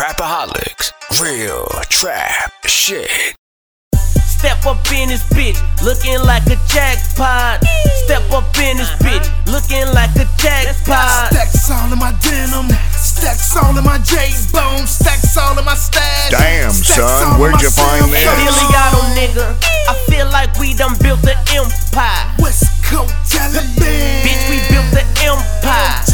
Trapaholics, real trap shit. Step up in this bitch, looking like a jackpot. Step up in this bitch, looking like a jackpot. Stacks all in my denim, stacks all in my J-bone, stacks all in my stash. Damn, son, where'd you find this? Diliato, nigga, I feel like we done built the empire. West Coast Taliban. Bitch, we built the empire.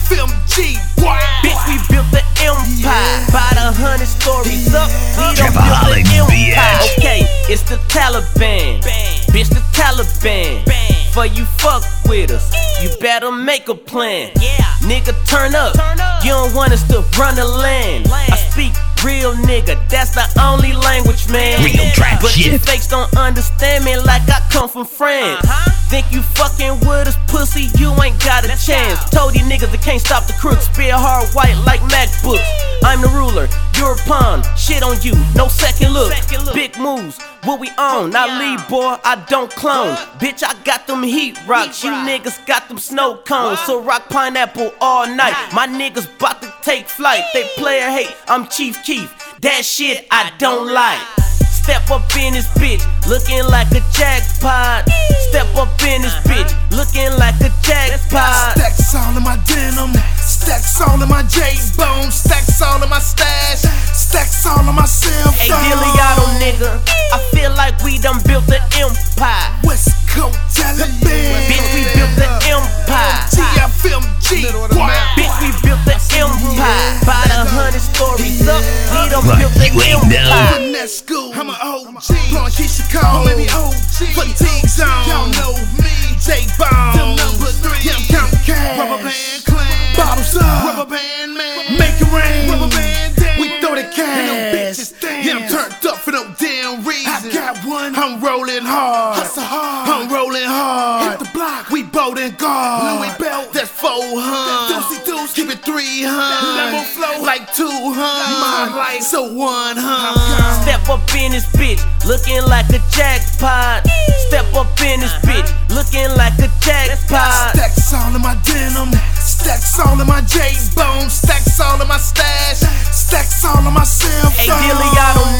TFMG, boy. Bitch, we built the empire. By the 100 stories up, we done built the empire. Okay, it's the Taliban. Bitch, the Taliban. For you fuck with us, you better make a plan. Nigga, turn up. You don't want us to run the land. I speak real nigga, that's the only language, man. Real trap but shit. you fakes don't understand me like I come from France. Think you fucking with us, pussy, you ain't got a chance. Told these niggas that can't stop the crooks, spear hard white like MacBooks. I'm the ruler, you're a pawn, shit on you, no second look. Big moves, what we own, I lead boy, I don't clone. Bitch, I got them heat rocks, you niggas got them snow cones. So rock pineapple all night, my niggas bout to take flight. They player hate, I'm Chief Keef, that shit I don't like. Step up in this bitch, looking like a jackpot. Step up in this bitch, looking like a jackpot. Stacks all in my denim, stacks all in my J-bone, stacks all in my stash, stacks all in my cell Hey, phone. Diliato, nigga, I feel like we done built the empire. West Coast Taliban. Bitch, we built the empire. TFMG, boy. Bitch, we built the empire. By the 100 stories up, we done Right, built the you ain't empire. Finesse school, I'm an OG. Blowing Keisha Cole, baby OG. Fatigue zone, y'all know me. J-Bone, them number 3. Yeah, I'm counting cash. Rubber band clan, bottles up. Rubber band man, make it rain. Rubber band dance, we throw the cash. And them bitches dance. Yeah, I'm turned up for no damn reason. I got one, I'm rolling hard. Hustle hard, I'm rolling hard. Hit the block, we bold and guard. Louis belt, that's 400. Deucey deuce, keep it 300. Lambo flow like 200. My life, so 100. Step up in this bitch, looking like a jackpot. Step up in this bitch, looking like a jackpot. Stacks all in my denim, stacks all in my J-bone, stacks all in my stash, stacks all in my cell Hey, phone. Diliato,